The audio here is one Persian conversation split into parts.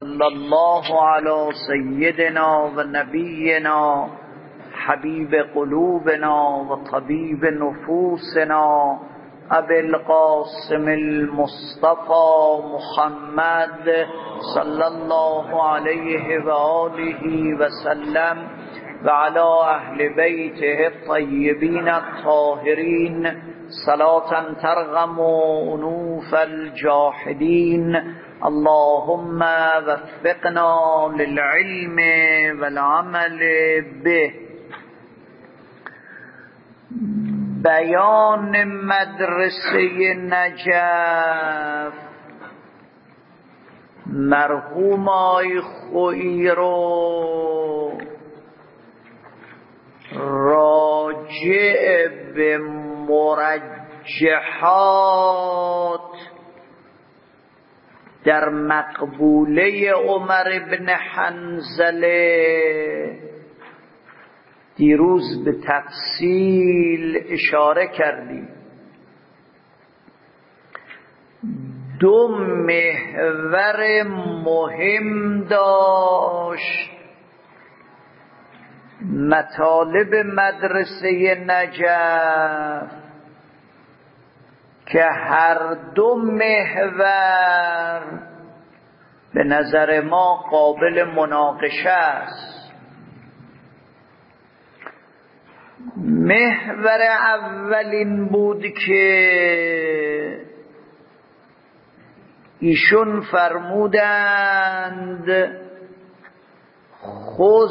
صلی الله علی سیدنا و نبینا حبیب قلوبنا و طبیب نفوسنا ابی القاسم المصطفى محمد صلی الله علیه و آله و سلم و علی اهل بیته الطیبین الطاهرین صلاة ترغم انوف الجاحدین. اللهم وفقنا للعلم والعمل به. بیان مدرسه نجف. مرحوم آی خویی رو راجع به مرجحات در مقبوله عمر بن حنظله دیروز به تفصیل اشاره کردیم. دو محور مهم داشت مطالب مدرسه نجف که هر دو محور به نظر ما قابل مناقشه است. محور اولین بود که ایشون فرمودند خذ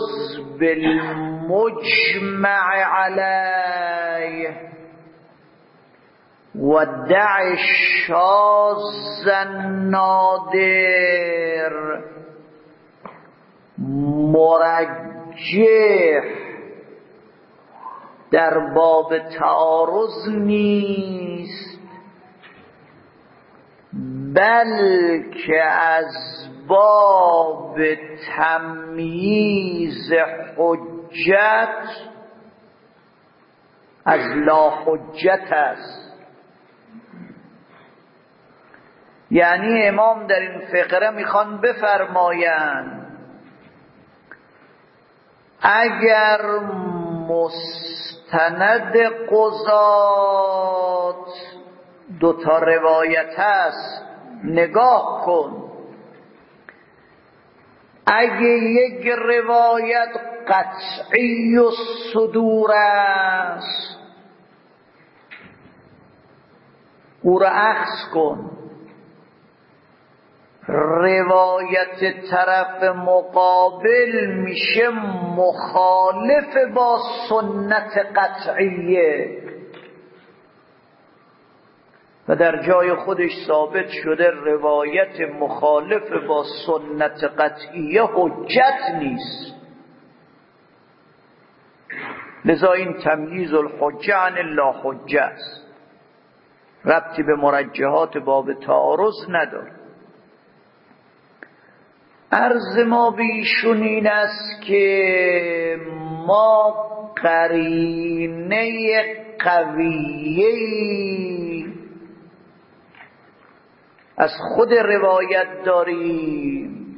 بالمجمع علیه و دع الشاذ النادر. مرجح در باب تعارض نیست، بلکه از باب تمییز حجت از لا حجت است. یعنی امام در این فقره میخوان بفرمایند اگر مستند قضات دوتا روایت است نگاه کن. اگه یک روایت قطعی الصدور است او را اخذ کن، روایت طرف مقابل میشه مخالف با سنت قطعیه و در جای خودش ثابت شده روایت مخالف با سنت قطعیه حجت نیست. لذا این تمییز الحجه عن لا حجه است، ربطی به مرجحات باب تعارض نداره. عرض ما به ایشون این است که ما قرینه قویه‌ای از خود روایت داریم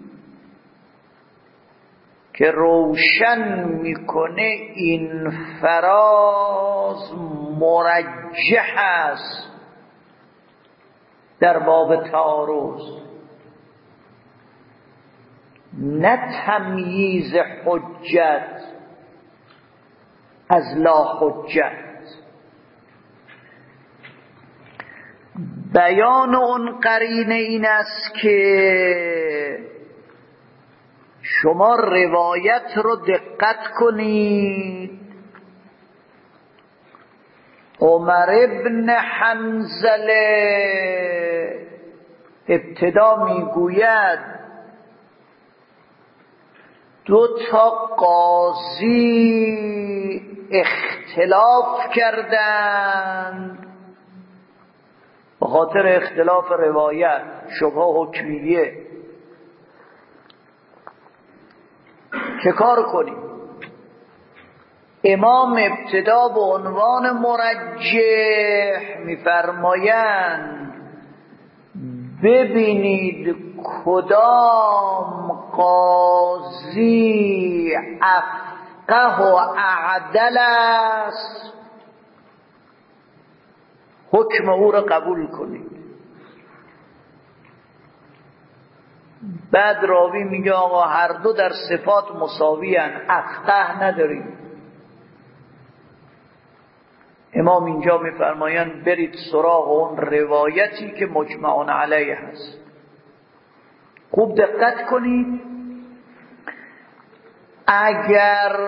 که روشن میکنه این فراز مرجح است در باب تعارض، نه تمییز حجت از لا حجت. بیان اون قرینه این است که شما روایت رو دقت کنید. عمر ابن حنظله ابتدا میگوید دو تا قاضی اختلاف کردند به خاطر اختلاف روایت، شبهه حکمیه. چه کار کنیم؟ امام ابتدا به عنوان مرجح میفرمایند ببینید کدام الذی افقه و اعدل است، حکم او را قبول کنید. بعد راوی میگه آقا هر دو در صفات مساوی هستند، افقه نداریم. امام اینجا میفرمایند برید سراغ اون روایتی که مجمع علیه هست. خوب دقت کنید، اگر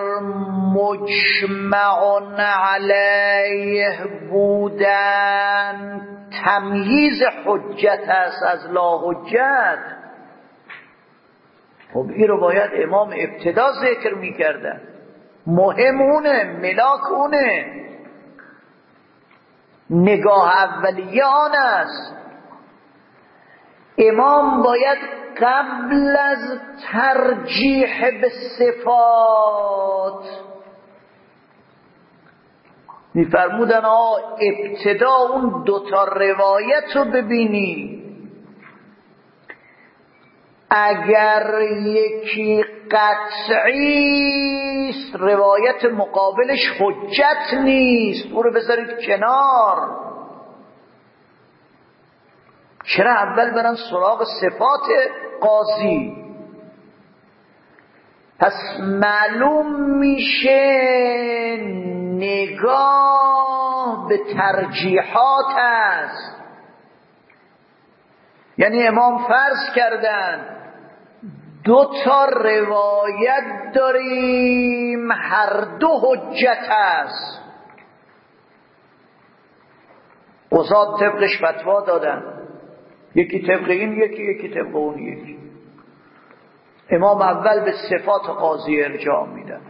مجمع علیه بودن تمییز حجت است از لا حجت، خب این رو باید امام ابتدا ذکر میکردن. مهم اونه، ملاک اونه، نگاه اولیه آن است. امام باید قبل از ترجیح به صفات میفرمودن ابتدا اون دوتا روایت رو ببینی، اگر یکی قطعی است روایت مقابلش حجت نیست، او رو بذارید کنار. چرا اول برن سراغ صفات قاضی؟ پس معلوم میشه نگاه به ترجیحات است. یعنی امام فرض کردن دو تا روایت داریم، هر دو حجت است. قضات طبقش فتوا دادن، یکی طبق این یکی طبق اون یکی. امام اول به صفات قاضی ارجاع میدن.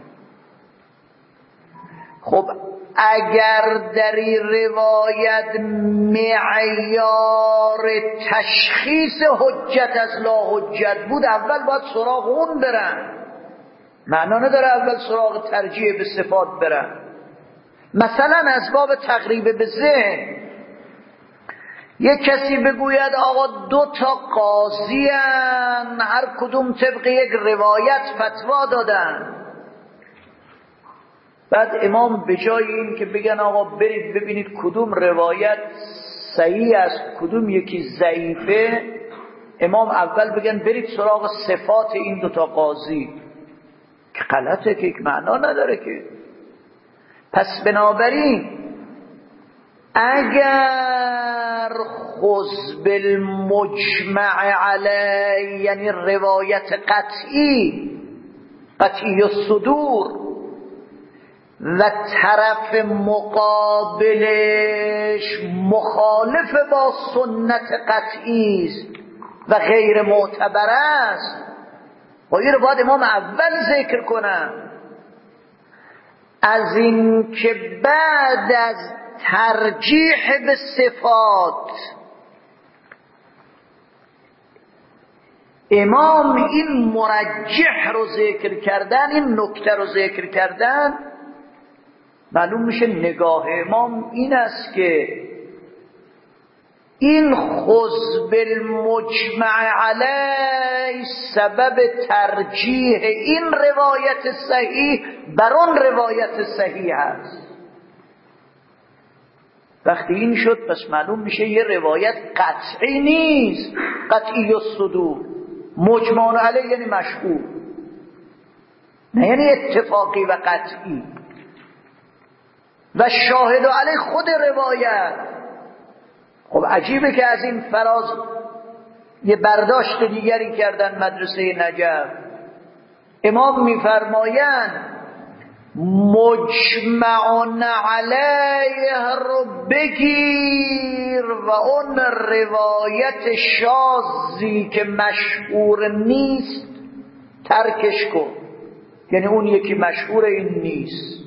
خب اگر در این روایت معیار تشخیص حجت از لا حجت بود، اول باید سراغ اون برن. معنا نداره اول سراغ ترجیح به صفات برن. مثلا از باب تقریب به ذهن یک کسی بگوید آقا دو تا قاضی هن، هر کدوم طبق یک روایت فتوا دادن. بعد امام به جای این که بگن آقا برید ببینید کدوم روایت صحیح است کدوم یکی ضعیفه، امام اول بگن برید سراغ صفات این دوتا قاضی، که غلطه، که یک معنا نداره که. پس بنابراین اگر خذ بالمجمع علیه، یعنی روایت قطعی الصدور، و طرف مقابلش مخالف با سنت قطعی است و غیر معتبر است، و این رو باید امام اول ذکر کنن. از این که بعد از ترجیح به صفات امام این مرجح رو ذکر کردن، این نکته رو ذکر کردن، معلوم میشه نگاه امام این است که این خذ بالمجمع علیه سبب ترجیح این روایت صحیح بر اون روایت صحیح است. وقتی این شد پس معلوم میشه یه روایت قطعی نیست، قطعی الصدور. مجمع علیه یعنی مشهور، نه یعنی اتفاقی و قطعی. و شاهد علیه خود روایت. خب عجیبه که از این فراز یه برداشت دیگری کردن مدرسه نجف. امام میفرمایند مجمع علیه رو بگیر و اون روایت شاذی که مشهور نیست ترکش کن، یعنی اون یکی مشهور این نیست.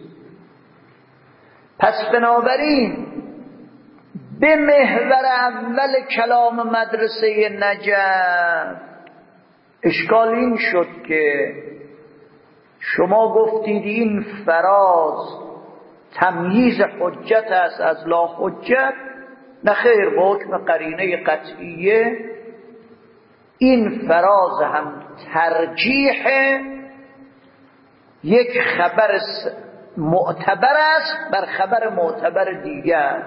پس بنابراین به محور اول کلام مدرسه نجف اشکال این شد که شما گفتید این فراز تمییز حجت است از لا حجت. نه خیر، با حکم قرینه قطعیه این فراز هم ترجیح یک خبر معتبر است بر خبر معتبر دیگر.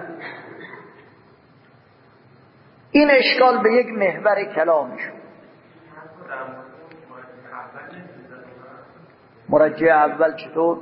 این اشکال به یک محور کلام شد. مرجع اول چطور؟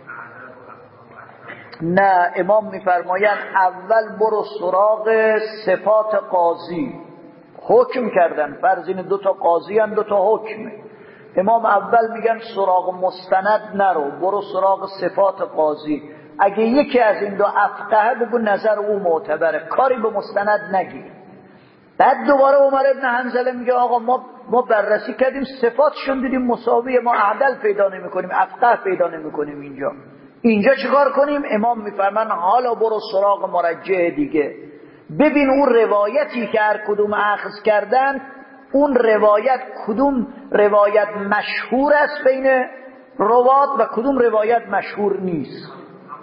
نه، امام میفرمایند اول برو سراغ صفات قاضی. حکم کردن، فرض اینه 2 تا قاضی هم 2 تا حکمه. امام اول میگن سراغ مستند نرو، برو سراغ صفات قاضی. اگه یکی از این 2 افقه بگو نظر او معتبره، کاری به مستند نگیر. بعد دوباره عمر ابن حنظله میگه آقا ما بررسی کردیم صفاتشون دیدیم مساویه، ما عدل پیدا نمی‌کنیم، افقه پیدا نمی‌کنیم. اینجا چیکار کنیم؟ امام میفرمان حالا برو سراغ مرجع دیگه، ببین اون روایتی که هر کدوم اخذ کردن، اون روایت کدوم روایت مشهور است بین روات و کدوم روایت مشهور نیست.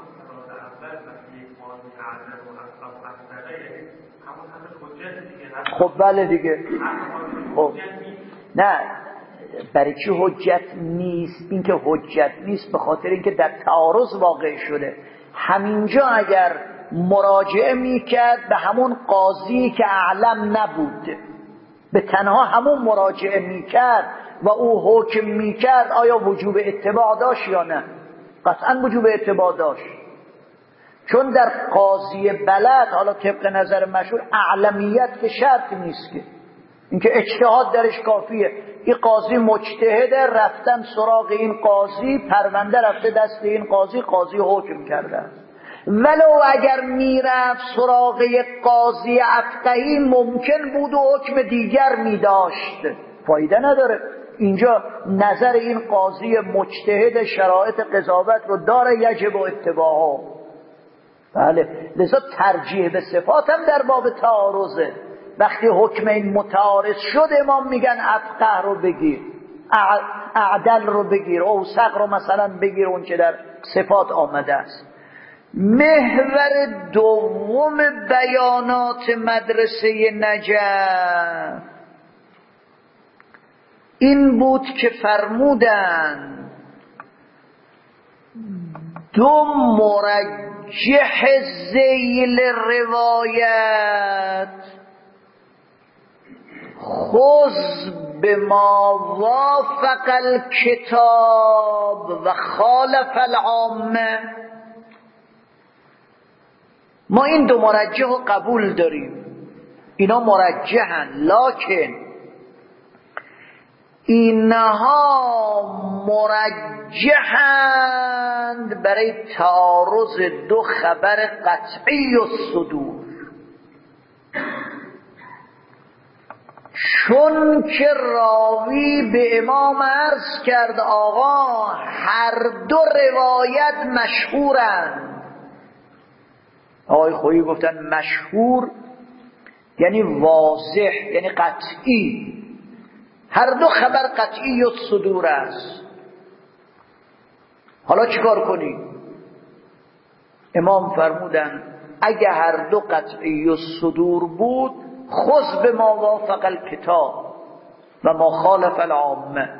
خب بله دیگه. خب نه، برای چی حجت نیست؟ این که حجت نیست به خاطر اینکه در تعارض واقع شده. همینجا اگر مراجعه میکرد به همون قاضی که اعلم نبود، به تنها همون مراجعه میکرد و او حکم میکرد، آیا وجوب اتباع داشت یا نه؟ قطعا وجوب اتباع داشت، چون در قاضی بلد، حالا طبق نظر مشهور، اعلمیت که شرط نیست که اینکه اجتهاد درش کافیه. این قاضی مجتهده، رفتن سراغ این قاضی، پرونده رفته دست این قاضی، قاضی حکم کرده. ولو اگر میرفت سراغ یک قاضی افقهی ممکن بود و حکم دیگر میداشت، فایده نداره. اینجا نظر این قاضی مجتهد شرایط قضاوت رو داره، یجب اتباعه. بله، لذا ترجیح به صفات هم در باب تعارضه. وقتی حکم این متعارض شد امام میگن افقه رو بگیر، اعدل رو بگیر، اوثق رو مثلا بگیر، اون که در صفات آمده است. محور دوم بیانات مدرسه نجف این بود که فرمودن 2 مرجح ذیل روایت خذ بما وافق الکتاب و خالف العامه. ما این 2 مرجح رو قبول داریم، اینا مرجحن، لکن اینها مرجحند برای تعارض 2 خبر قطعی الصدور. چون که راوی به امام عرض کرد آقا هر 2 روایت مشهورند. آقای خویی گفتن مشهور یعنی واضح، یعنی قطعی. هر 2 خبر قطعی الصدور است. حالا چیکار کنی؟ امام فرمودن اگه هر 2 قطعی الصدور بود، خذ بما وافق الکتاب و ما خالف العامه.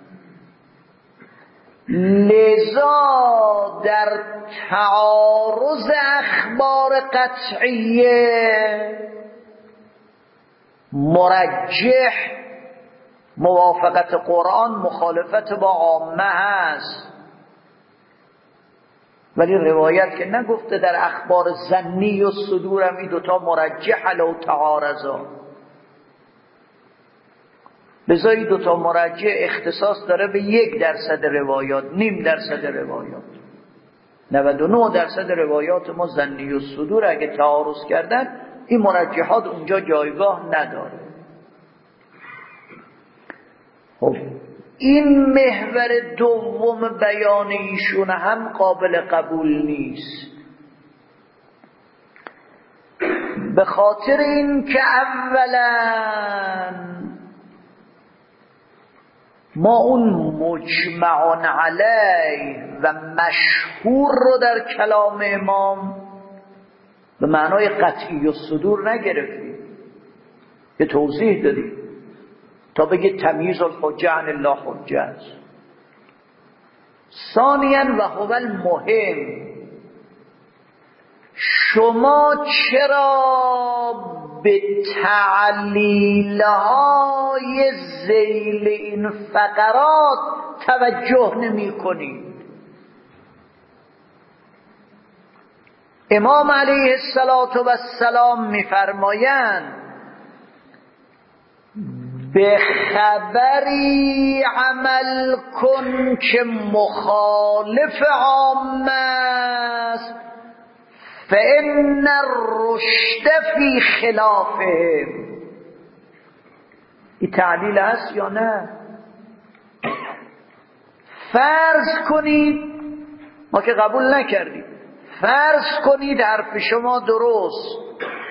لذا در تعارض اخبار قطعیه مرجح موافقت قرآن، مخالفت با عامه هست. ولی روایت که نگفته در اخبار ظنی و صدور هم این 2 تا مرجح لو تعارضا. بذاری 2 تا مرجح اختصاص داره به 1% روایات، 0.5% روایات. 99% روایات ما ظنی و صدور اگه تعارض کردن، این مرجحات اونجا جایگاه نداره. خب این محور دوم بیان ایشون هم قابل قبول نیست، به خاطر این که اولا ما اون مجمع علیه و مشهور رو در کلام امام به معنای قطعی و صدور نگرفتیم، به توضیح دادیم تا بگه تمییز الحجه عن الله حجه است. ثانیاً و هو المهم، شما چرا به تعلیل‌های ذیل این فقرات توجه نمی کنید؟ امام علیه السلام می‌فرمایند به خبری عمل کن که مخالف عامه است، فإن الرشد فی خلافه. این تعلیل هست یا نه؟ فرض کنید، ما که قبول نکردیم، فرض کنید حرف شما درست،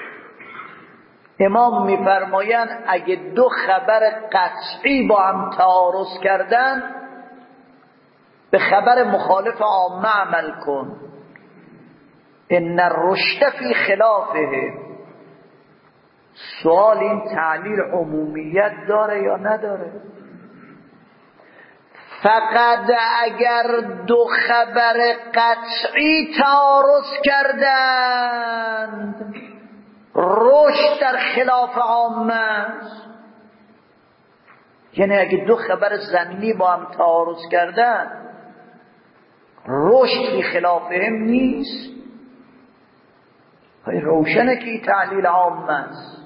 امام میفرمایند اگه دو خبر قطعی با هم تعارض کردن به خبر مخالف عامه عمل کن. ان الرشد فی خلافه. سوال این تعلیل عمومیت داره یا نداره؟ فقط اگر دو خبر قطعی تعارض کردند رشد در خلاف عامه است. یعنی اگه دو خبر ظنی با هم تعارض کردن رشد فی خلافهم نیست. روشنه که این تعلیل عام است.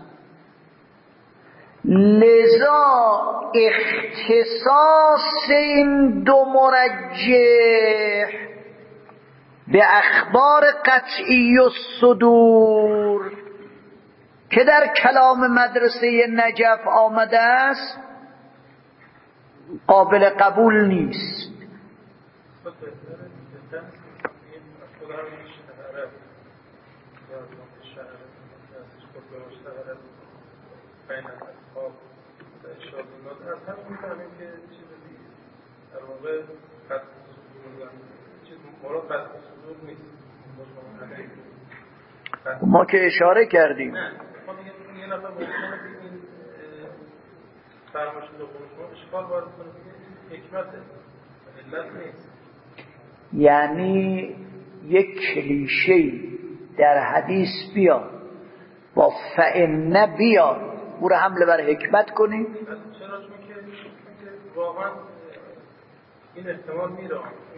لذا اختصاص این دو مرجح به اخبار قطعی الصدور که در کلام مدرسه نجف آمده است قابل قبول نیست. ما که اشاره کردیم یعنی یک کلیشه‌ای در حدیث بیاد با فإن بیاد او رو حمله بر حکمت کنیم. چرا؟ چون که واقعا این احتمال میره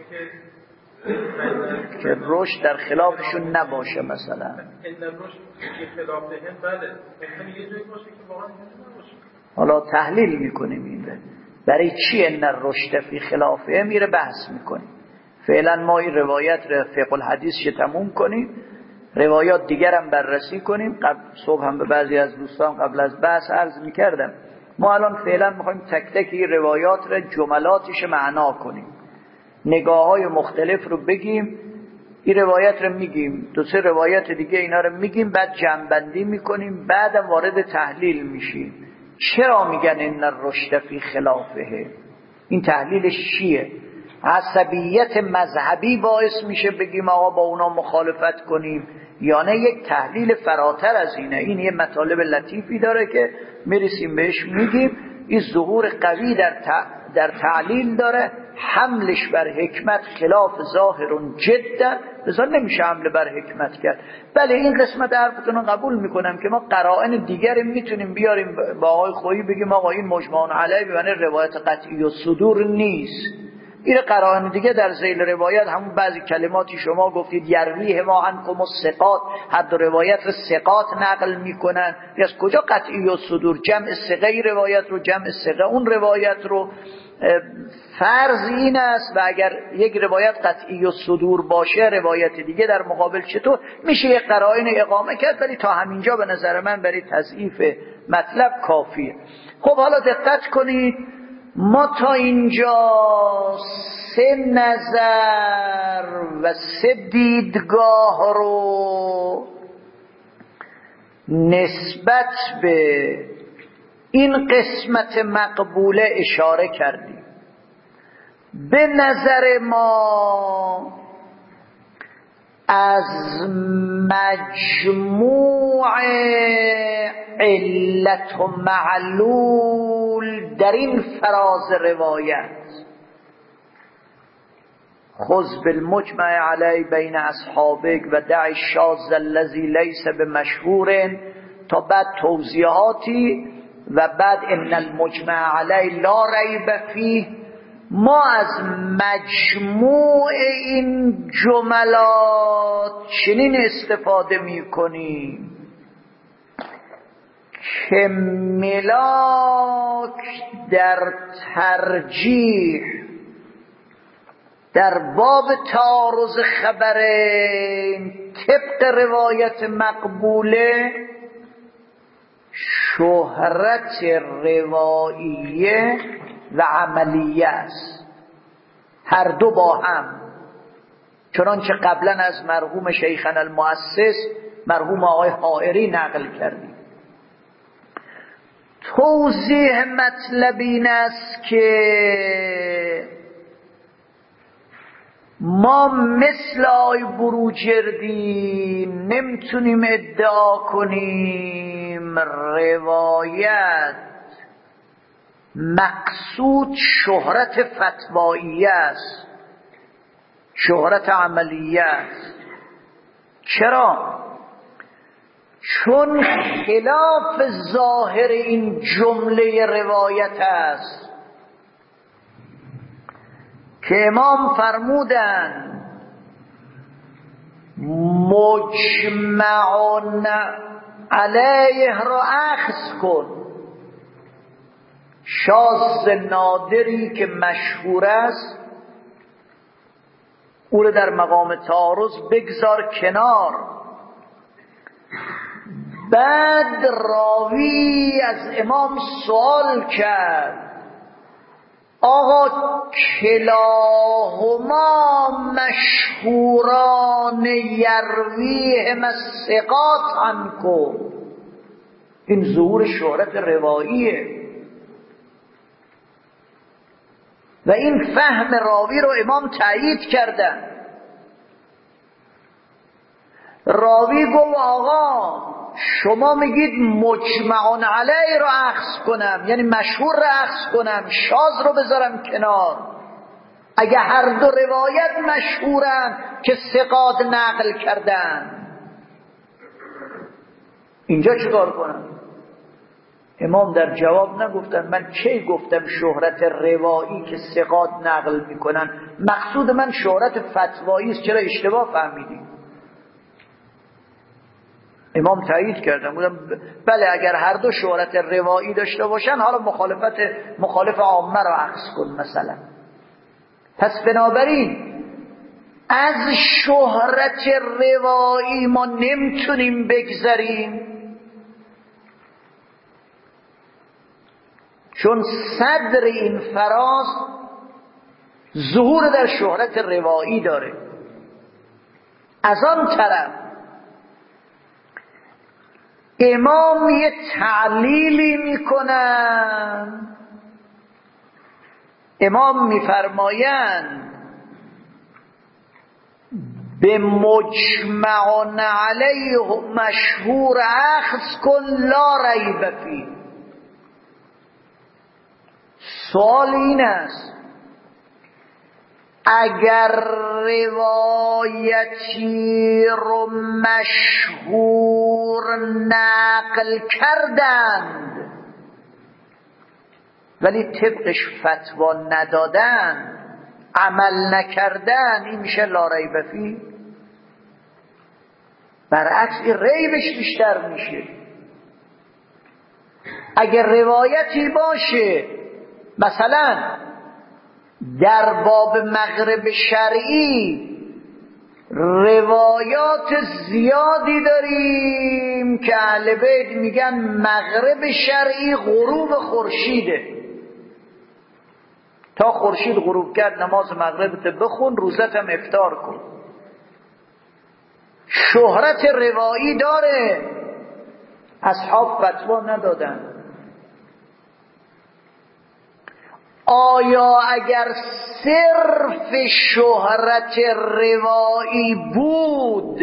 که رشد در خلافشون نباشه. مثلا این رشد که خلاف هم بله مثلا یه جایی باشه که واقعا نباشه. حالا تحلیل میکنیم این برای چی ان الرشد فی خلافه میره بحث میکنیم. فعلا ما این روایت رو فقه الحدیث تموم کنیم، روایات دیگر هم بررسی کنیم. صبح هم به بعضی از دوستان قبل از بحث عرض میکردم ما الان فعلا میخوایم تک تک این روایات رو جملاتش معنا کنیم، نگاه های مختلف رو بگیم، این روایت رو میگیم، دو سه روایت دیگه اینا رو میگیم، بعد جمع‌بندی میکنیم، بعدم وارد تحلیل میشیم. چرا میگن ان الرشد فی خلافه؟ این تحلیلش چیه؟ عصبیت مذهبی باعث میشه بگیم آقا با اونا مخالفت کنیم، یا نه یک تحلیل فراتر از اینه؟ این یه مطالب لطیفی داره که میرسیم بهش میگیم. این ظهور قوی در تعلیل داره، حملش بر حکمت خلاف ظاهرون جدا، لذا نمیشه حمله بر حکمت کرد. بله این قسمت حرفتون رو قبول میکنم که ما قرائن دیگر میتونیم بیاریم با آقای خویی بگیم آقا این مجمع علیه به معنی روایت قطعی و صدور نیست. این قرائن دیگه در ذیل روایت همون بعضی کلماتی شما گفتید یرویه ما عنکم الثقات، هر دو روایت رو ثقات نقل میکنن، از کجا قطعی و صدور؟ جمع ثقه روایت رو، جمع ثقه اون روایت رو. فرض این است و اگر یک روایت قطعی و صدور باشه روایت دیگه در مقابل چطور میشه یک قرائن اقامه کرد؟ ولی تا همینجا به نظر من برای تضعیف مطلب کافیه. خب حالا دقت کنید، ما تا اینجا سه نظر و سه دیدگاه رو نسبت به این قسمت مقبوله اشاره کردیم. به نظر ما از مجموع علت و معلول در این فراز روایت خذ بالمجمع علی بین اصحابک و دع الشاذ الذی لیس بمشهور، تا بعد توضیحاتی و بعد ان المجمع علی لا ریب فیه. ما از مجموع این جملات چنین استفاده می کنیم که ملاک در ترجیح در باب تعارض خبرین طبق روایت مقبوله شهرت رواییه و عملیه است، هر دو با هم، چنانچه قبلا از مرحوم شیخنا المؤسس مرحوم آقای حائری نقل کردیم. توضیح مطلب این است که ما مثل آقای بروجردی نمیتونیم ادعا کنیم روایت مقصود شهرت فتواییه است، شهرت عملیه است. چرا؟ چون خلاف ظاهر این جمله روایت است که امام فرمودن مجمعون علیه را اخذ کن، شاذ نادری که مشهور است او رو در مقام تعارض بگذار کنار. بعد راوی از امام سوال کرد آقا کلاهما مشهوران یرویهم الثقات عنکم، این ظهور شهرت رواییه و این فهم راوی رو امام تایید کردن. راوی گفت آقا شما میگید مجمعون علی رو اخذ کنم، یعنی مشهور رو اخذ کنم، شاذ رو بذارم کنار. اگه هر دو روایت مشهورن که ثقات نقل کردن، اینجا چیکار کنم؟ امام در جواب نگفتن من کی گفتم شهرت روایی که ثقات نقل میکنن، مقصود من شهرت فتوایی است، چرا اشتباه فهمیدیم؟ امام تایید کردن، بودم بله اگر هر دو شهرت روایی داشته باشن حالا مخالف عامه رو عکس کن مثلا. پس بنابراین از شهرت روایی ما نمیتونیم بگذریم، چون صدر این فراز ظهور در شهرت روایی داره. از آن طرف امام یه تعلیلی میکنن، امام میفرمایند به مجمعون علیه مشهور اخذ کن لا ریب فیه. سوال این است اگر روایتی رو مشهور نقل کردند ولی طبقش فتوا ندادن، عمل نکردن، این میشه لا ریب فیه؟ برعکس این ریبش بیشتر میشه. اگر روایتی باشه مثلا در باب مغرب شرعی روایات زیادی داریم که اهل بیت میگن مغرب شرعی غروب خورشیده، تا خورشید غروب کرد نماز مغربت بخون، روزت هم افطار کن. شهرت روایی داره، اصحاب فتوا ندادن. آیا اگر صرف شهرت روایی بود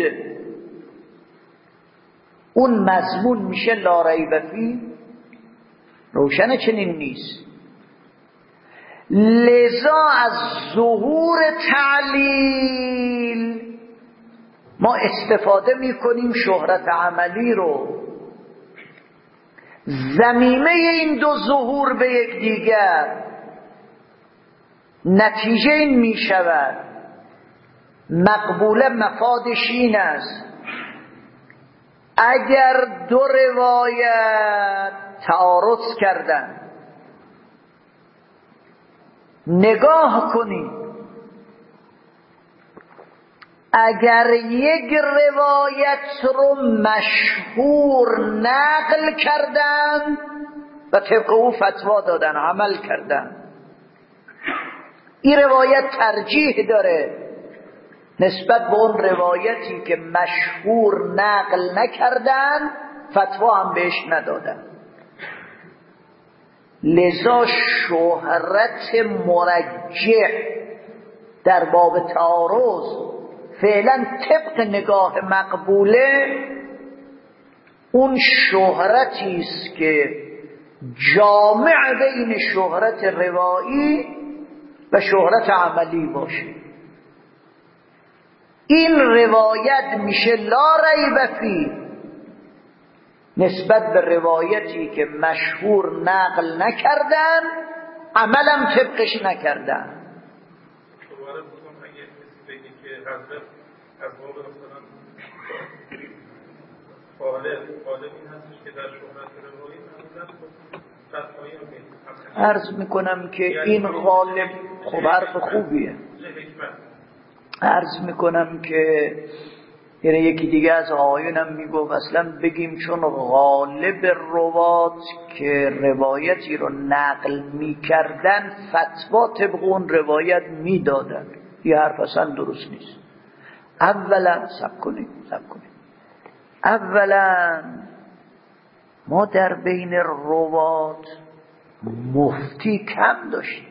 اون مضمون میشه لا ریب فیه؟ روشن چنین نیست. لذا از ظهور تعلیل ما استفاده میکنیم شهرت عملی رو. ضمیمه این دو ظهور به یکدیگر نتیجه این میشود مقبوله مفادش این است اگر دو روایت تعارض کردن نگاه کنید، اگر یک روایت رو مشهور نقل کردن و طبق او فتوا دادن عمل کردن، این روایت ترجیح داره نسبت به اون روایتی که مشهور نقل نکردن فتوا هم بهش ندادن. لذا شهرت مرجح در باب تعارض فعلا طبق نگاه مقبوله اون شهرتی است که جامع بین شهرت روایی و شهرت عملی باشه. این روایت میشه لا ریب فی نسبت به روایتی که مشهور نقل نکردن عملم طبقش نکردن. دوباره بگم اگه بگی که حضرت از باب مثلا غالب این هستش که در شهرت روایی معمولا فتوایی رو میدید. عرض میکنم که این غالب خب حرف خوبیه. عرض میکنم که یعنی یکی دیگه از آقایونم میگفت اصلا بگیم چون غالب روات که روایتی رو نقل میکردن فتوا طبق اون روایت میدادن. این حرف اصلا درست نیست. اولا سب کنید اولا ما در بین روات مفتی کم داشتیم،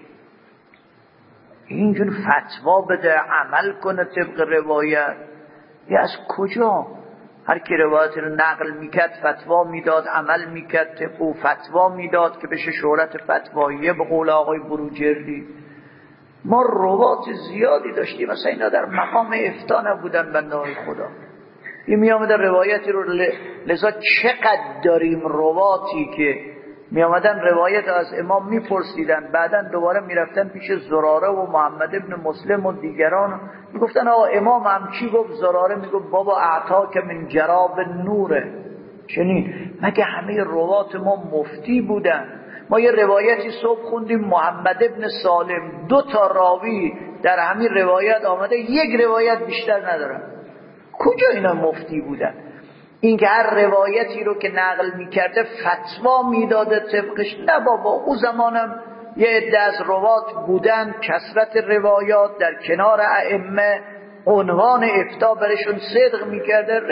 اینجور فتوا بده عمل کنه طبق روایت. یه از کجا؟ هر کی روایت رو نقل میکرد فتوا میداد، عمل میکرد طبق او فتوا میداد که بشه شهرت فتواییه به قول آقای بروجردی. ما روات زیادی داشتیم، مثلا اینا در مقام افتاء نبودن بنده های خدا. این میامده روایتی رو لذا چقدر داریم رواتی که میامدن روایت از امام میپرسیدن، بعدن دوباره میرفتن پیش زراره و محمد ابن مسلم و دیگران میگفتن آقا امام هم چی گفت؟ زراره میگفت بابا اعطا که من جراب نوره. چنین مگه همه روات ما مفتی بودن؟ ما یه روایتی صبح خوندیم محمد ابن سالم 2 راوی در همین روایت آمده، یک روایت بیشتر ندارن. کجا اینا مفتی بودن؟ این که هر روایتی رو که نقل میکرده فتوا میداده طبقش؟ نه بابا، او زمانم یه عده از روات بودن، کثرت روایات در کنار ائمه عنوان افتاء برشون صدق میکرده.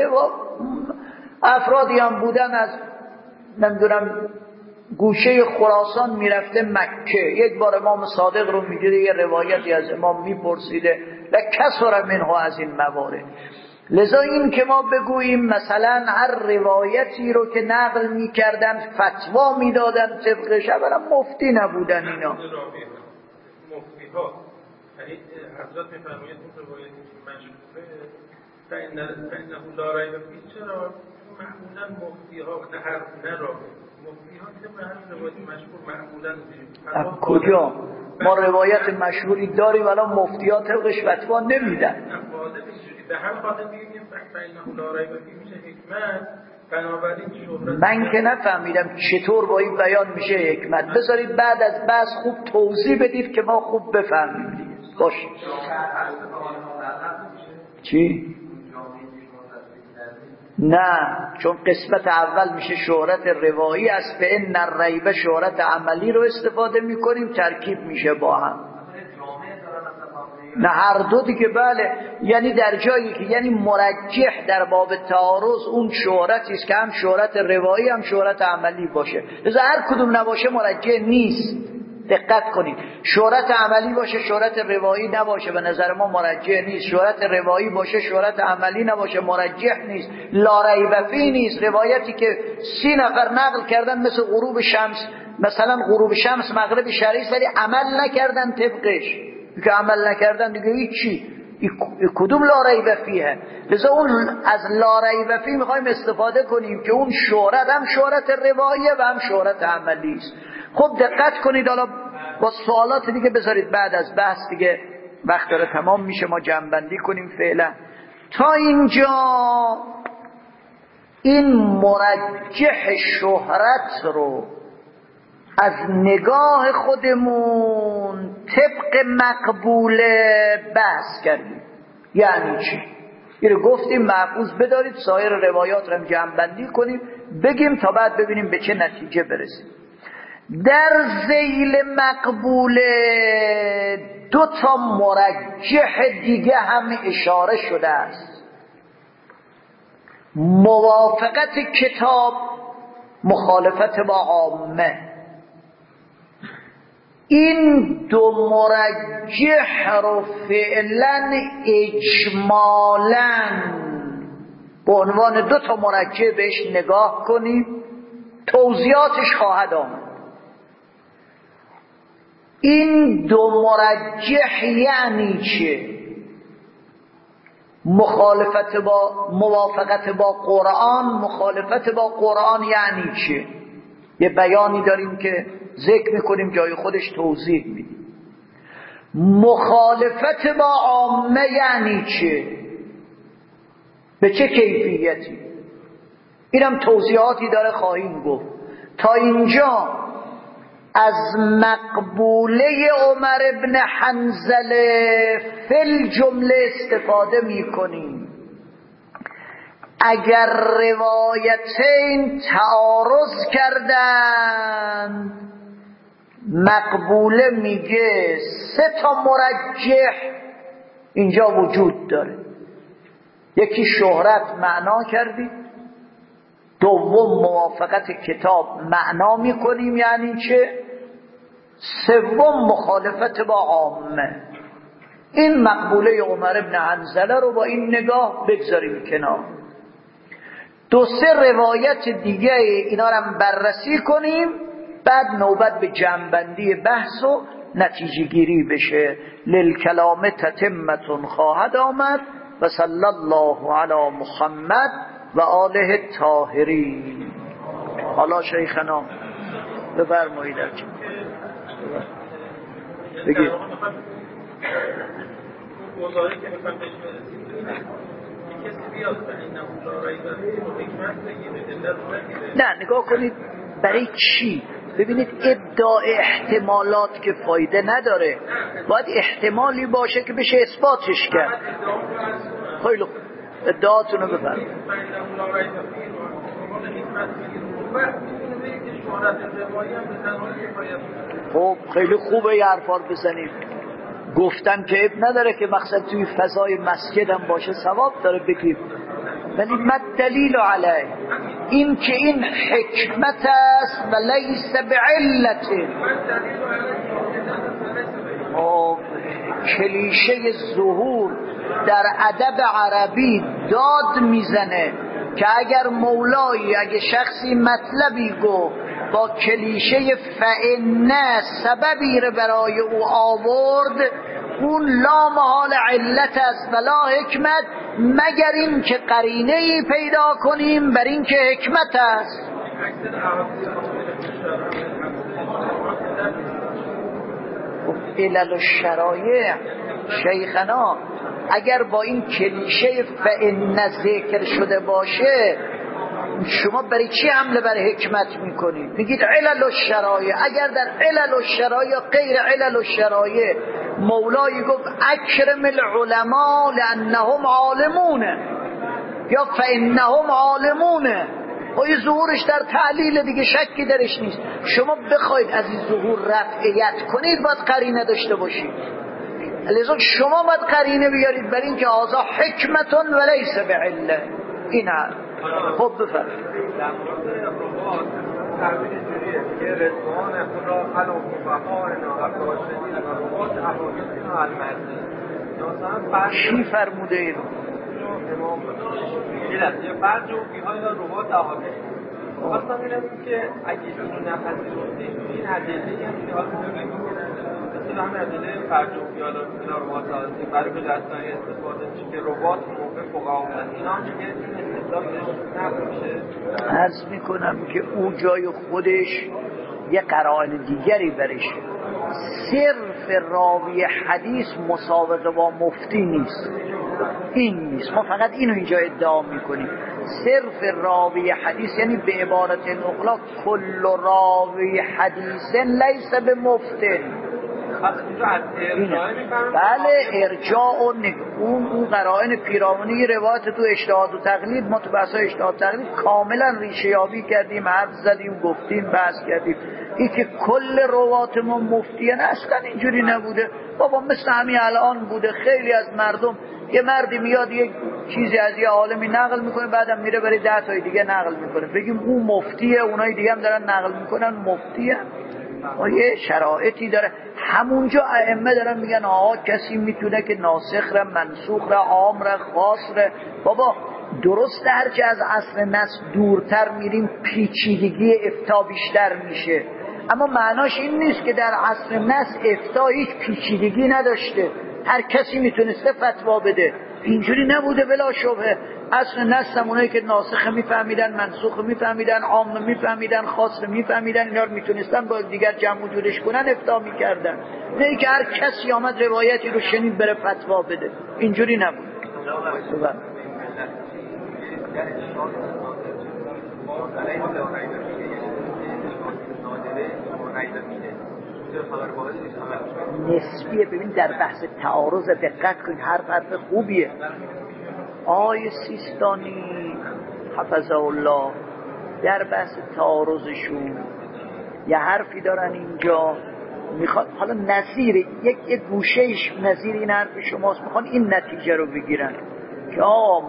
افرادی هم بودن از نمیدونم گوشه خراسان میرفته مکه، یک بار امام صادق رو میگیره یه روایتی از امام میپرسیده لکثر منه از این موارد. لذا این که ما بگوییم مثلا هر روایتی رو که نقل میکردن فتوا میدادن طبقش، اولا مفتی نبودن اینا. مفتی ها یعنی حضرت میفرماید اون روایتی که مشهوره فإنه لا ریب فیه، چرا؟ معمولا مفتی ها نه راوی مفتی ها طبق همین روایت مشهور معمولا از کجا؟ ما روایت مشهوری داریم ولی مفتی ها طبقش فتوا نمیدن. به هم خاطر میگیم فإنه لا ریب فیه میشه حکمت. بنابراین شهرت من که نفهمیدم چطور با این بیان میشه حکمت. بذارید بعد از بحث خوب توضیح بدید که ما خوب بفهمیم دیگه. باشه. چی؟ نه، چون قسمت اول میشه شهرت روایی است، فإن الریب شهرت عملی رو استفاده میکنیم، ترکیب میشه با هم. نه هر دو دیگه. بله، یعنی در جایی که یعنی مرجح در باب تعارض اون شهرتی است که هم شهرت روایی هم شهرت عملی باشه. لذا هر کدوم نباشه مرجح نیست. دقت کنید، شهرت عملی باشه شهرت روایی نباشه به نظر ما مرجح نیست، شهرت روایی باشه شهرت عملی نباشه مرجح نیست. لا ریب فیه نیست. روایتی که 30 نفر نقل کردن مثل غروب شمس مثلا غروب شمس مغرب شرعی ولی عمل نکردن طبقش، که عمل نکردن دیگه هیچی، کدوم لا ریب فیه. لذا اون از لا ریب فیه میخوایم استفاده کنیم که اون شهرت هم شهرت روایه و هم شهرت عملی است. خب دقت کنید، حالا با سوالات دیگه بذارید بعد از بحث، دیگه وقت داره تمام میشه، ما جمع‌بندی کنیم فعلا. تا اینجا این مرجح شهرت رو از نگاه خودمون طبق مقبوله بحث کردیم. یعنی چی؟ این رو گفتیم محفوظ بدارید، سایر روایات رو هم جمع‌بندی کنیم، بگیم تا بعد ببینیم به چه نتیجه برسیم. در ذیل مقبوله دو تا مرجح دیگه هم اشاره شده است: موافقت کتاب، مخالفت با عامه. این دو مرجح رو فعلا اجمالا به عنوان دو تا مرجح بهش نگاه کنیم، توضیحاتش خواهد آمد. این دو مرجح یعنی چه؟ موافقت با قرآن، مخالفت با قرآن یعنی چه؟ یه بیانی داریم که ذکر میکنیم، جای خودش توضیح میدیم. مخالفت با عامه یعنی چه؟ به چه کیفیتی؟ اینم توضیحاتی داره خواهیم گفت. تا اینجا از مقبوله عمر ابن حنظله فل جمله استفاده میکنیم. اگر روایتین تعارض کردن، مقبوله میگه سه تا مرجح اینجا وجود داره. یکی شهرت معنا کردیم، دوم موافقت کتاب معنا میکنیم یعنی چه، سوم مخالفت با عامه. این مقبوله عمر ابن حنظله رو با این نگاه بگذاریم کنار. دو سه روایت دیگه اینا رو هم بررسی کنیم، بعد نوبت به جمع‌بندی بحث و نتیجه گیری بشه. للکلام تتمتون خواهد آمد. و صلی الله علی محمد و آله الطاهرین. حالا شیخنا بفرمایید. بگید. موضوعی که میخوام بهش برسیم، کسی بیاد این نمولارایی و حکمت بگیره، نه نگاه کنید برای چی؟ ببینید ابداع احتمالات که فایده نداره، باید احتمالی باشه که بشه اثباتش کرد. خیلی خوب، ادعاتونو بفرمایید. خب خیلی خوبه یه حرفا بزنید. گفتن که اب نداره که مقصد توی فضای مسجد هم باشه ثواب داره بگیم، ولی ما دلیل علیه این که این حکمت است و لیس بعلت. کلیشه ظهور در ادب عربی داد میزنه که اگر مولایی، اگه شخصی مطلبی گفت با کلیشه فإنه سببی رو برای او آورد، اون لا محال علت است ولا حکمت، مگر این که قرینه‌ای پیدا کنیم بر این که حکمت است. علل الشرایع شیخنا اگر با این کلیشه فإن ذکر شده باشه، شما برای چی حمله بر حکمت میکنید؟ میگید علل الشرایع. اگر در علل الشرایع غیر علل الشرایع مولایی گفت اکرم العلماء لانهم عالمون یا فانهم عالمون، و این ظهورش در تعلیل دیگه شکی درش نیست. شما بخواید از این ظهور رفعیت کنید باید قرینه داشته باشید. لذا شما باید قرینه بیارید بر این که آزا حکمتون ولیس بعله. این هست. خب بفرمایید. در مورد رباط تعبیر جوریه که رضوان خدا خلق و بقائنا و راشدین و رباط احادیثنا المرضی. مثلا چی فرموده این؟ امام یه فرض رو بیهای رباط احادیث خواستم ببینم که اگه اینو نپذیرفتیم این ادله هم که حالا مثل همین ادله فرج و خیال رباط برای به دستانی استفاده میشه که رباط موقع فقها بودن اینا هم دیگه این استفاده نقل میشه. عرض میکنم که او جای خودش یه قرائن دیگری برش. صرف راوی حدیث مسابقه با مفتی نیست، این نیست. ما فقط اینو اینجا ادعا میکنیم. صرف راوی حدیث یعنی به عبارت اخلاق کل راوی حدیث لیس به مفتن. بله ارجاع و اون قرائن پیرامونی روایت تو اجتهاد و تقلید، ما تو بحث اجتهاد و تقلید کاملا ریشه یابی کردیم، حرف زدیم، گفتیم، بحث کردیم. این که کل روات ما مفتیان اصلا اینجوری نبوده بابا. مثل همین الان بوده، خیلی از مردم یه مردی میاد یک چیزی از یه عالمی نقل میکنه، بعدم میره برای 10 تای دیگه نقل میکنه، بگیم اون مفتیه، اونای دیگه هم دارن نقل میکنن مفتیه. یه شرایطی داره. همونجا ائمه دارن میگن کسی میتونه که ناسخ را، منسوخ را، عام را، خاص را. بابا درسته هرچی از اصل نص دورتر میریم پیچیدگی افتا بیشتر میشه، اما معناش این نیست که در اصل نص افتا هیچ پیچیدگی نداشته، هر کسی میتونسته فتوا بده. اینجوری نبوده بلا شبهه. اصل نص هم اونایی که ناسخ میفهمیدن، منسوخ میفهمیدن، عام میفهمیدن، خاص میفهمیدن، اینا رو میتونستن با دیگر جمع و جورش کنن، افتا میکردن. نه که هر کسی آمد روایتی رو شنید بره فتوا بده. اینجوری نبود. نسبیه. ببین در بحث تعارض دقت کن، حرف خوبیه. آقای سیستانی حفظه الله در بحث تعارضشون یه حرفی دارن اینجا، میخواد حالا نظیر یک گوشهش نظیر این حرف شماست، میخوان این نتیجه رو بگیرن که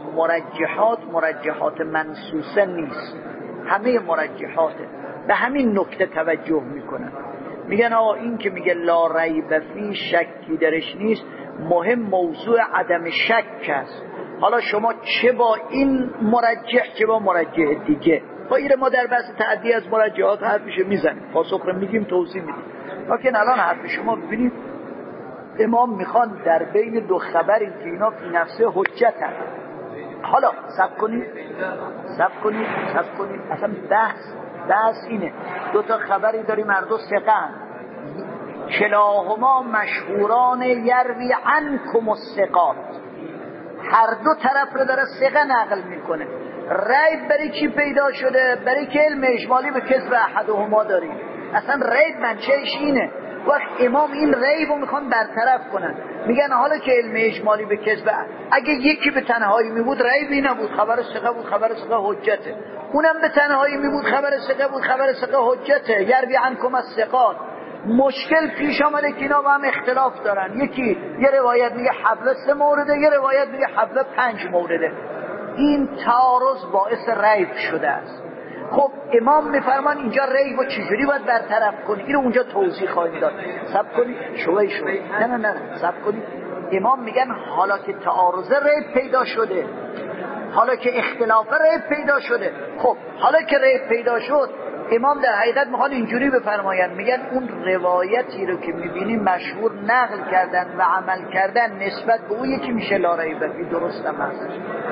مرجحات منصوصه نیست، همه مرجحاته. به همین نکته توجه میکنن، میگن این که میگه لا ریب فی شکی درش نیست، مهم موضوع عدم شک است. حالا شما چه با این مرجح چه با مرجح دیگه، با ایره ما در بحث تعدی از مرجحات حرفش میزنیم، پاسخ رو میگیم، توضیح میدیم. لکن الان حرف شما ببینید، امام میخوان در بین دو خبری که اینا فی نفسه حجت هست. حالا صبر کنید اصلا بحث اینه، دو تا خبری داریم، هر دو ثقه، کلاهما مشهوران یروی عنکم الثقات، هر دو طرف رو داره ثقه نقل میکنه. ریب برای چی پیدا شده؟ برای که علم اجمالی به کذب احدهما داریم. اصلا ریب منشأش اینه. وقت امام این ریب رو میخوان برطرف کنن، میگن حالا که علم اجمالی به کذب، اگه یکی به تنهایی میبود ریبی نبود، خبر ثقه بود، خبر ثقه حجته. اونم به تنهایی میبود، خبر ثقه بود، خبر ثقه حجته. یروی عنکم الثقات. مشکل پیش آمده که اینا با هم اختلاف دارن، یکی یه روایت میگه حبل 3 مورده، یه روایت میگه حبل 5 مورده. این تعارض باعث ریب شده است. خب امام میفرمان اینجا ریب و چجوری باید برطرف کنی، اینو اونجا توضیح خواهیم داد. صبر کنید شوی نه صبر کنید. امام میگن حالا که تعارض ریب پیدا شده، حالا که اختلاف ریب پیدا شده، خب حالا که ریب پیدا شد، امام در حقیقت میخوان اینجوری بفرماین، میگن اون روایتی رو که میبینیم مشهور نقل کردن و عمل کردن نسبت به اون یکی میشه لا ریب فی، درست هم هست.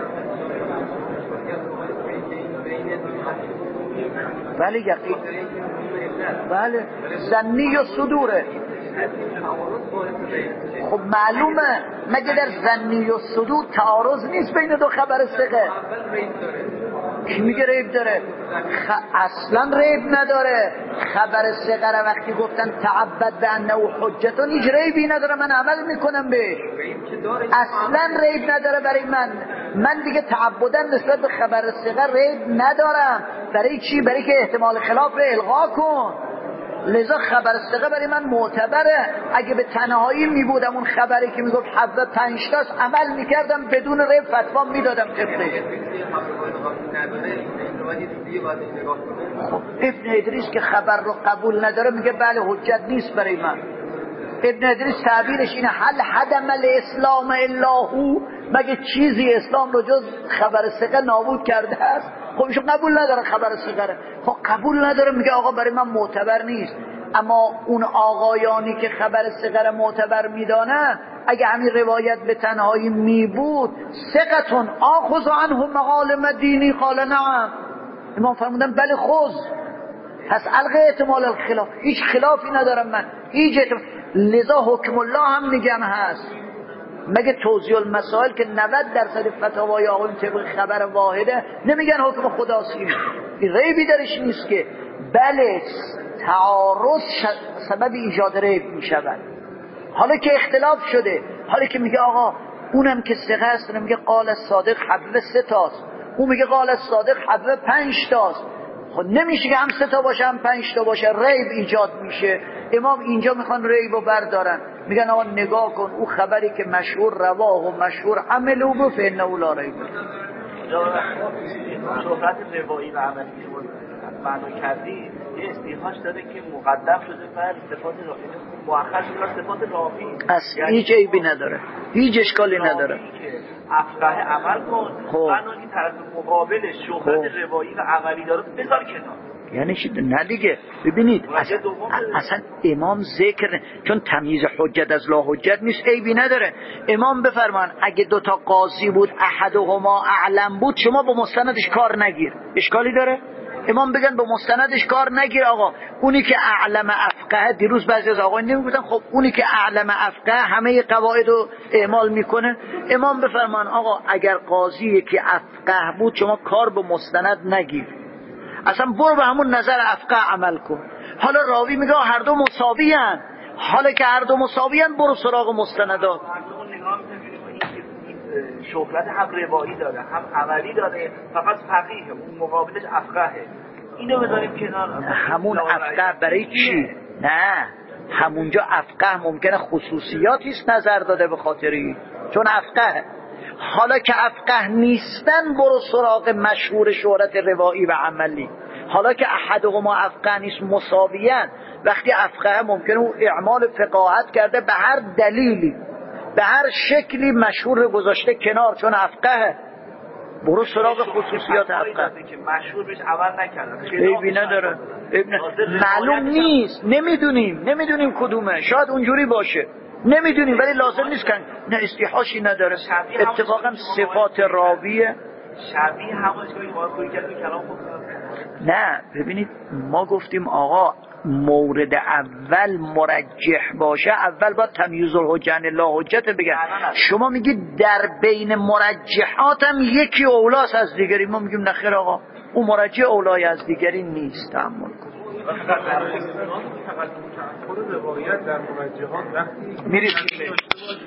بله یقین، بله ظنی و صدوره. خب معلومه، مگه در ظنی و صدور تعارض نیست بین دو خبر ثقه؟ کی میگه ریب داره؟ اصلا ریب نداره. خبر ثقه را وقتی گفتن تعبد به انه حجتون، هیچ ریبی نداره، من عمل میکنم بهش، اصلا ریب نداره برای من دیگه تعبدن نسبت به خبر ثقه ریب ندارم. برای چی؟ برای که احتمال خلاف الغا کن. لذا خبر ثقه برای من معتبره. اگه به تنهایی میبودم اون خبری که میگفت حبه 5 تاست عمل میکردم، بدون ریب فتوا میدادم طبقش. خب ابن ادریس که خبر رو قبول نداره میگه بله حجت نیست برای من. ابن ادریس تعبیرش اینه هل حدم الاسلام الا هو، مگه چیزی اسلام رو جز خبر ثقه نابود کرده است؟ خب ایشون قبول نداره خبر صغره، خب قبول نداره، میگه آقا برای من معتبر نیست. اما اون آقایانی که خبر صغر معتبر میدانن اگه همین روایت به تنهایی می بود ثقتون آخذ عنه مقالم دینی قال نعم، امام فرمودن بله خذ. پس الغی احتمال الخلاف، هیچ خلافی ندارم من، هیچ لذا حکم الله هم میگم هست. مگه توضیح المسائل که 90% فتاوای آقایون طبق خبر واحده نمیگن حکم خداست؟ این ریبی درش نیست که. بله تعارض سبب ایجاد ریب میشود. حالا که اختلاف شده، حالا که میگه آقا اونم که ثقه است میگه قال الصادق حبه 3 تاست، اون میگه قال الصادق حبه 5 تاست، خب نمیشه که هم 3 تا باشه هم 5 تا باشه، ریب ایجاد میشه. امام اینجا میخوان ریبو بردارن، میگن آقا نگاه کن اون خبری که مشهور رواه و مشهور عملو به فانه لا ریب. صحبت روایی و عملی معنا کردی یه استیحاش داره که مقدم شده بر صفات راوی، مؤخر شده بر صفات راوی، اصلا هیچ عیبی نداره، هیچ اشکالی نداره. افقه عمل کن، بنابراین که طرف مقابلش شهرت روایی و عملی داره بذار کنار. یعنی چی؟ نه دیگه. ببینید اصلا امام ذکر چون تمییز حجت از لا حجت نیست، عیبی نداره. امام بفرمان اگه 2 تا قاضی بود احدهما اعلم بود شما با مستندش کار نگیر، اشکالی داره؟ امام بگن با مستندش کار نگیر. آقا اونی که اعلم افقه، دیروز بعضی از آقایون نمیگفتن خب اونی که اعلم افقه همه قواعد رو اعمال میکنه. امام بفرمان آقا اگر قاضی که افقه بود شما کار به مستند نگیر، اصلا برو به همون نظر افقه عمل کن. حالا راوی میگه هر دو مساوی هن، حالا که هر دو مساوی هن برو سراغ مستندات. شهرت هم روایی داره هم عملی داره، فقط فقیه اون مقابلش افقهه، اینو بذاریم کنار. همون افقه برای چی؟ نه همونجا افقه ممکنه خصوصیاتی است نظر داده به خاطری، چون افقه. حالا که افقه نیستن برو سراغ مشهور شهرت روایی و عملی. حالا که احدهما افقه نیست مساویان، وقتی افقه ممکنه اون اعمال فقاهت کرده به هر دلیلی به هر شکلی مشهور گذاشته کنار چون افقه، برو سراغ خصوصیات افقه که مشهور بهش عمل نکردن. عیبی نداره، معلوم نیست، نمیدونیم کدومه، شاید اونجوری باشه نمیدونیم، ولی لازم نیست که نه استیحاشی نداره. اتفاقا صفات راویه شبیه همونش که ما کوی کردیم کلام خوب. نه ببینید ما گفتیم آقا مورد اول مرجح باشه، اول باید تمییز الحجت لا حجت بگن. شما میگید در بین مرجحات هم یکی اولاست از دیگری، ما میگیم نخیر آقا اون مرجح اولای از دیگری نیست. تحمل کن روایت در مرجحات وقتی میرسیم